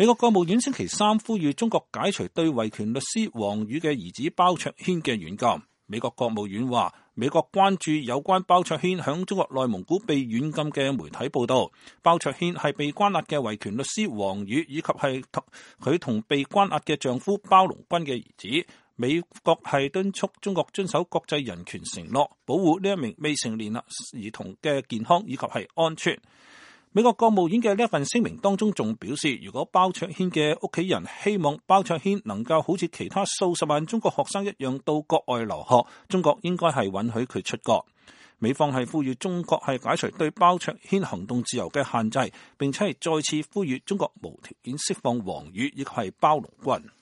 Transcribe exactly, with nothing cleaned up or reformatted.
美國國務院星期三呼籲中國解除對維權律師王宇嘅兒子包卓軒嘅軟禁。美國國務院話，美國關注有關包卓軒響中國內蒙古被軟禁嘅媒體報道。包卓軒係被關押嘅維權律師王宇以及係佢同被關押嘅丈夫包龍軍嘅兒子。美國係敦促中國遵守國際人權承諾，保護呢一名未成年兒童嘅健康以及係安全。美國國務院嘅呢一份聲明當中仲表示，如果包卓軒嘅屋企人希望包卓軒能夠好似其他數十萬中國學生一樣到國外留學，中國應該係允許佢出國。美方係呼籲中國係解除對包卓軒行動自由嘅限制，並且係再次呼籲中國無條件釋放王宇以及係包龍軍。